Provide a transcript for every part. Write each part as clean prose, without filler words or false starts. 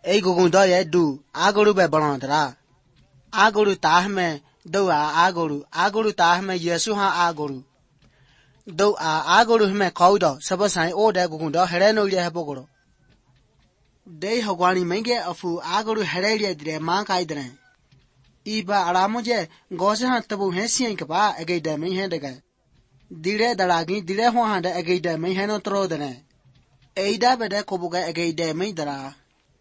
Ei gugundo ye du aguru be balantara. Aguru tahme do aguru tahme Yesu ha aguru. Do aguru me kaudo sabasai oda gugundo hereno ye bogoro. Dei hogwani menge afu aguru herelia dire mankai dre. Iba aramuje gose ha tabu hesien kaba agaida me hendega. Dire dalagi dire ho handa agaida me heno trodene. Eida bede kobuga agaida me dara.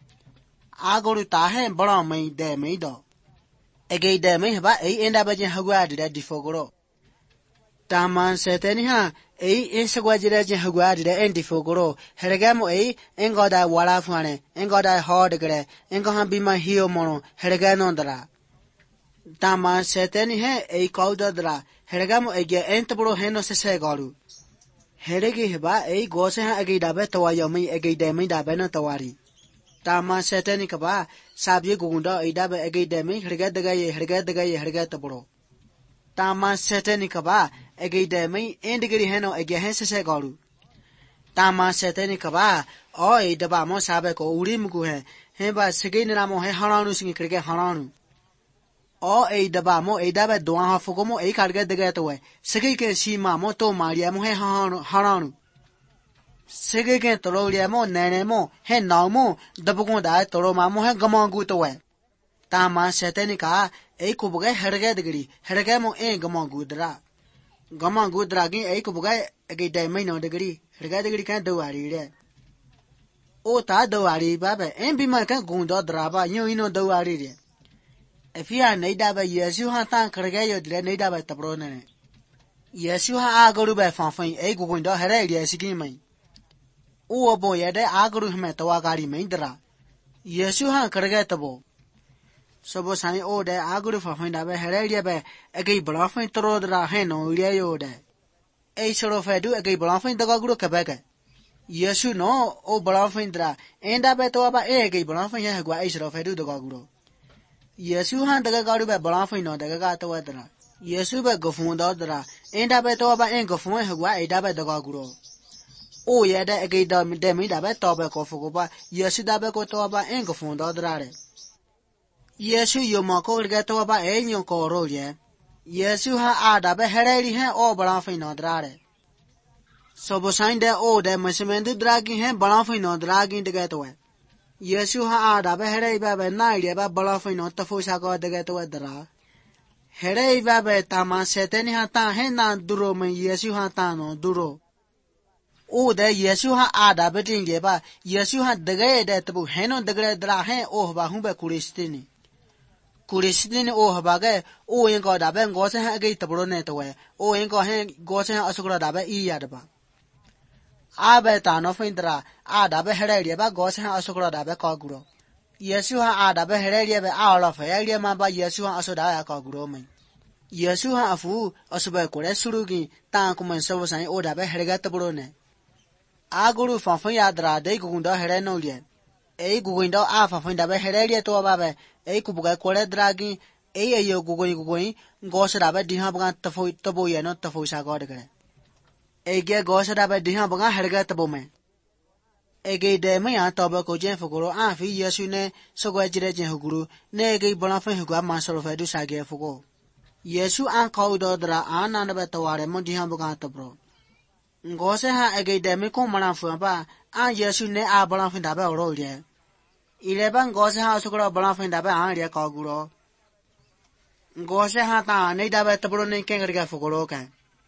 Aguru tahe bड़ा me de me do. Agaida me haba ei enda baje hagwa dire difogoro. Taman seteni ha ei insagwa jire je hagwa dire endifogoro. Hergamo ei engoda wala fane engoda hodegre engohan bima hiyo mono hergano dara. Taman seteni he ei kauda dara hergamo ege entbro heno se garu. Heregi haba ei gose ha agaida be tawayomi agaida me da be no tawari. Taman seteni kaba sabye gugunda eida be agaida me herga tabro. Taman seteni kaba agaida me endigri heno ege hense garu. Taman seteni kaba o eida ba mo sabe ko urim gu he ba sege namo he haranu singi krige haranu. O eida ba mo eida be doan ha fogomo e karga daga to we sege ke sima mo to maria mo he haranu. Sege ke torolia mo nene mo he now mo dabugon da toro ma mo he gamangu to we. Taman seteni ka e kubuga herga mo e gamangu dra. Gamangu dragi e kubuga ege dai mai no degri herga degri kan dawari re. O ta dawari ba be en bi ma kan gundo dra ba nyo ino dawari re. Efia neida ba Yesu ha tan karga yo dire neida ba tabro ne. Yesu ha agaru ba fanfan e gugundo here ri sigi mai. O bo ye de aguru me tawa gari me dra. Yesu ha karga tabo. Sobo sai o de aguru fanfan da ba here ri ba ege blafan tro dra he no ri yo de. E soro fe du ege blafan da guru ka ba ga. Yesu no o blafan dra enda ba to ba ege blafan he gwa e soro fe du da guru. Yesu han daga garu be balafin no daga ga to wadra. Yesu be gofun do dra. Enda be to ba en gofun hagwa eda be daga guro. O ye da ege da de mi da be to be ko fugo ba. Yesu da be ko to ba en gofun do dra re. Yesu yo ma ko ga to ba en yo ko ro ye. Yesu ha a da be hereri he o balafin no dra re. Sobo sain de o de mesmendu dragi he balafin no dragi daga to we. Yesu ha ada be herei ba be naile ba balafin no tafusa ko daga to dra. Herei ba be taman seteni ha ta he na duro me Yesu ha ta no duro. O de Yesu ha ada be tin ge ba Yesu ha daga de tabu he no daga dra he o ba hu be kuristini. Kuristini o ba ge o yen ko da be ngo se ha ge tabro ne to we. O yen ko he go se ha asukra da be I ya da ba. Abe ta no findra ada be hereri ba gose ha asukro da be ka guro. Yesu ha ada be hereri be ala fa yeri ma ba Yesu ha asoda ya ka guro me. Yesu ha afu asube ko re surugi ta ko men so sai o da be herega tabro ne. A guru fa fa ya dra de gunda here no ye. E gugundo a fa fa da be hereri to ba be e ku buga ko re dragi e yo gugoi gose da be di ha ba tafo tabo ye no tafo sa god kare. Ege gose da be di ha ba herega tabo me. Ege de me ya to ba ko jen fuguro a fi Yesu ne so gwa jire jen huguru ne ege bola fa hugwa ma so fa du sa ge fugo. Yesu an ko do dra ana na be to ware mo di ha ba to bro. Ngose ha ege de me ko mana fu ba a Yesu ne a bola fa da be ro ye. Ile ban gose ha so gro bola fa da be a re ko guro. Ngose ha ta ne da be to bro ne ken ga fuguro kan.